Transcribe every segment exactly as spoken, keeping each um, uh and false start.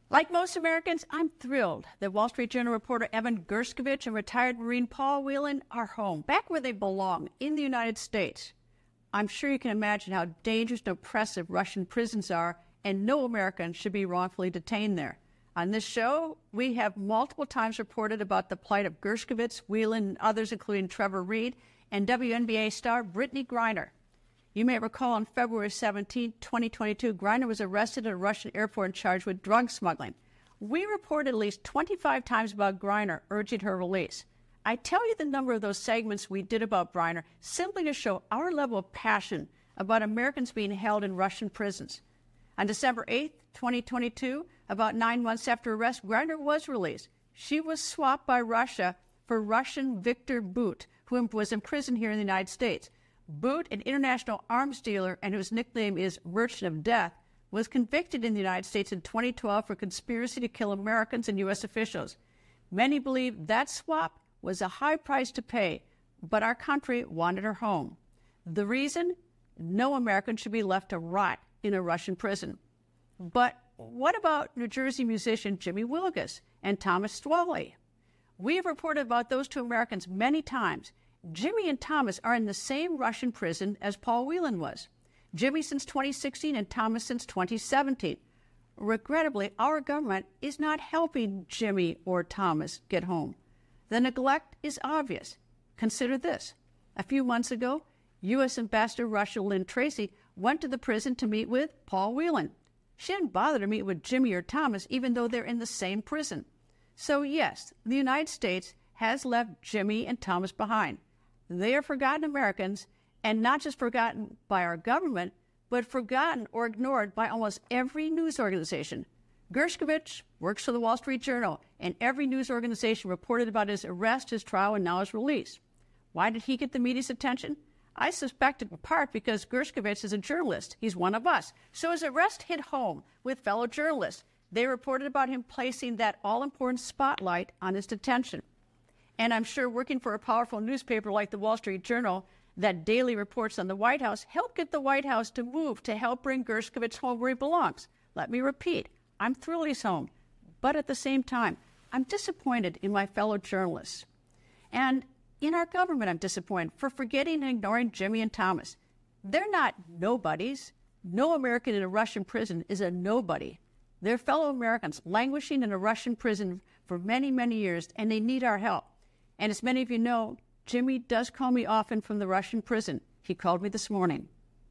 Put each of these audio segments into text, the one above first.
Like most Americans, I'm thrilled that Wall Street Journal reporter Evan Gershkovich and retired Marine Paul Whelan are home, back where they belong, in the United States. I'm sure you can imagine how dangerous and oppressive Russian prisons are, and no American should be wrongfully detained there. On this show, we have multiple times reported about the plight of Gershkovich, Whelan, and others, including Trevor Reed, and W N B A star Brittney Griner. You may recall on February seventeenth, twenty twenty-two, Griner was arrested at a Russian airport and charged with drug smuggling. We reported at least twenty-five times about Griner, urging her release. I tell you the number of those segments we did about Griner simply to show our level of passion about Americans being held in Russian prisons. On December eighth, twenty twenty-two, about nine months after arrest, Griner was released. She was swapped by Russia for Russian Victor Bout, who was imprisoned here in the United States. Bout, an international arms dealer and whose nickname is Merchant of Death, was convicted in the United States in twenty twelve for conspiracy to kill Americans and U S officials. Many believe that swap was a high price to pay, but our country wanted her home. The reason? No American should be left to rot in a Russian prison. But what about New Jersey musician Jimmy Wilgus and Thomas Swally? We have reported about those two Americans many times. Jimmy and Thomas are in the same Russian prison as Paul Whelan was. Jimmy since twenty sixteen and Thomas since twenty seventeen. Regrettably, our government is not helping Jimmy or Thomas get home. The neglect is obvious. Consider this. A few months ago, U S Ambassador Russia Lynn Tracy went to the prison to meet with Paul Whelan. She didn't bother to meet with Jimmy or Thomas, even though they're in the same prison. So yes, the United States has left Jimmy and Thomas behind. They are forgotten Americans, and not just forgotten by our government, but forgotten or ignored by almost every news organization. Gershkovich works for the Wall Street Journal, and every news organization reported about his arrest, his trial, and now his release. Why did he get the media's attention? I suspect in part because Gershkovich is a journalist. He's one of us. So his arrest hit home with fellow journalists. They reported about him placing that all-important spotlight on his detention. And I'm sure working for a powerful newspaper like the Wall Street Journal that daily reports on the White House helped get the White House to move to help bring Gershkovich home where he belongs. Let me repeat, I'm thrilled he's home. But at the same time, I'm disappointed in my fellow journalists. And in our government, I'm disappointed for forgetting and ignoring Jimmy and Thomas. They're not nobodies. No American in a Russian prison is a nobody. They're fellow Americans languishing in a Russian prison for many, many years, and they need our help. And as many of you know, Jimmy does call me often from the Russian prison. He called me this morning.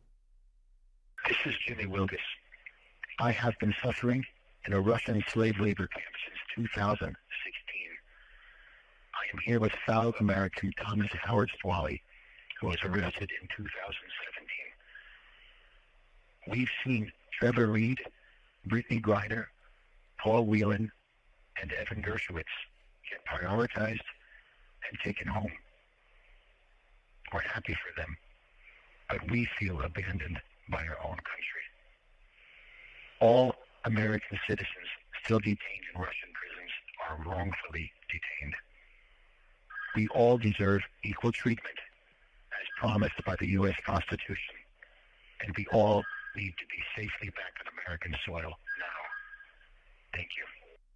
This is Jimmy Wilgus. I have been suffering in a Russian slave labor camp since two thousand sixteen. I am here with fellow American Thomas Howard Swally, who was arrested in two thousand seventeen. We've seen Trevor Reed, Brittney Griner, Paul Whelan, and Evan Gershkovich get prioritized and taken home. We're happy for them, but we feel abandoned by our own country. All American citizens still detained in Russian prisons are wrongfully detained. We all deserve equal treatment as promised by the U S Constitution, and we all need to be safely back on American soil now. Thank you.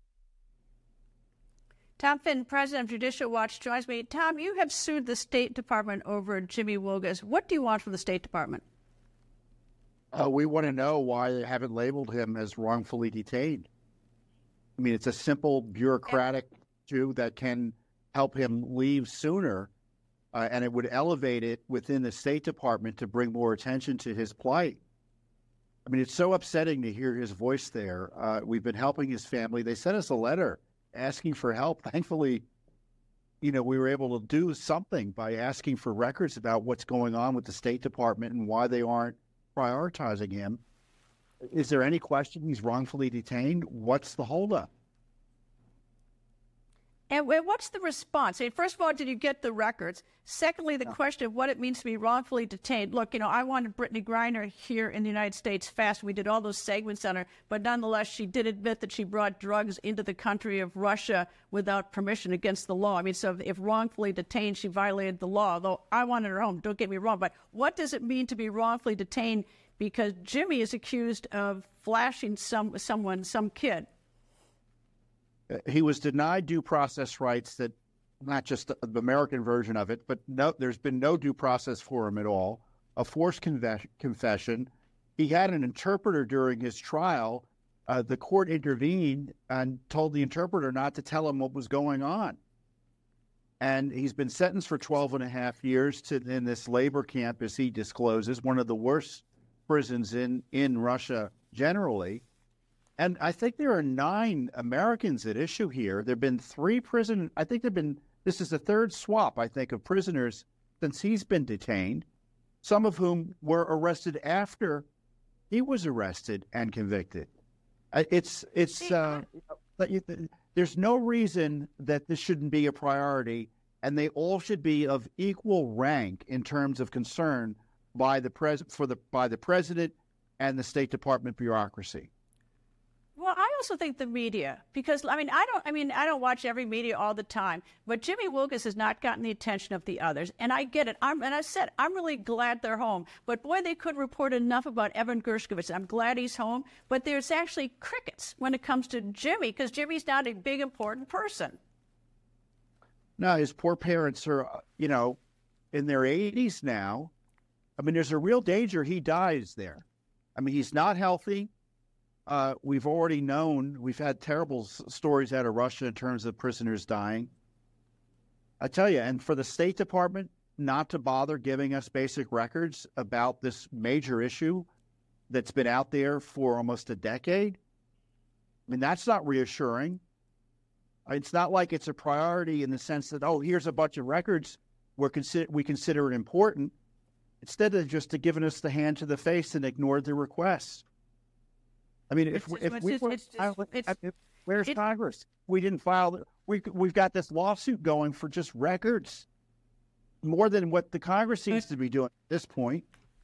Tom Fitton, president of Judicial Watch, joins me. Tom, you have sued the State Department over Jimmy Wilgus. What do you want from the State Department? Uh, we want to know why they haven't labeled him as wrongfully detained. I mean, it's a simple bureaucratic issue that can help him leave sooner, uh, and it would elevate it within the State Department to bring more attention to his plight. I mean, it's so upsetting to hear his voice there. Uh, we've been helping his family. They sent us a letter asking for help. Thankfully, you know, we were able to do something by asking for records about what's going on with the State Department and why they aren't prioritizing him. Is there any question he's wrongfully detained? What's the holdup? And what's the response? I mean, first of all, did you get the records? Secondly, the question of what it means to be wrongfully detained. Look, you know, I wanted Brittney Griner here in the United States fast. We did all those segments on her. But nonetheless, she did admit that she brought drugs into the country of Russia without permission, against the law. I mean, so if wrongfully detained, she violated the law. Though I wanted her home, don't get me wrong. But what does it mean to be wrongfully detained? Because Jimmy is accused of flashing some someone, some kid. he was denied due process rights that, not just the American version of it, but no, there's been no due process for him at all, a forced conve- confession. He had an interpreter during his trial. Uh, the court intervened and told the interpreter not to tell him what was going on. And he's been sentenced for twelve and a half years to in this labor camp, as he discloses, one of the worst prisons in, in Russia generally. And I think there are nine Americans at issue here. There have been three prison, I think there have been, this is the third swap, I think, of prisoners since he's been detained, some of whom were arrested after he was arrested and convicted. It's, it's, uh, there's no reason that this shouldn't be a priority, and they all should be of equal rank in terms of concern by the pres for the by the president and the State Department bureaucracy. Well, I also think the media, because I mean, I don't, I mean, I don't watch every media all the time, but Jimmy Wilgus has not gotten the attention of the others, and I get it. I'm, and I said, I'm really glad they're home, but boy, they couldn't report enough about Evan Gershkovich. I'm glad he's home, but there's actually crickets when it comes to Jimmy, because Jimmy's not a big, important person. No, his poor parents are, you know, in their eighties now. I mean, there's a real danger he dies there. I mean, he's not healthy. Uh, we've already known, we've had terrible s- stories out of Russia in terms of prisoners dying. I tell you, and for the State Department not to bother giving us basic records about this major issue that's been out there for almost a decade, I mean, that's not reassuring. It's not like it's a priority in the sense that, oh, here's a bunch of records we're consider- we consider it important, instead of just giving us the hand to the face and ignored the requests. I mean, if, It's if just- we it's were, just- it's- it's- if, where's it- Congress? We didn't file. The, we we've got this lawsuit going for just records, more than what the Congress seems to be doing at this point.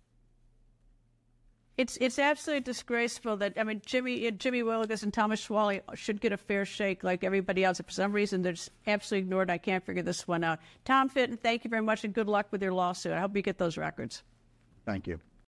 It's it's absolutely disgraceful that, I mean, Jimmy Jimmy Wilgus and Thomas Schwally should get a fair shake like everybody else. For some reason, they're just absolutely ignored. I can't figure this one out. Tom Fitton, thank you very much, and good luck with your lawsuit. I hope you get those records. Thank you.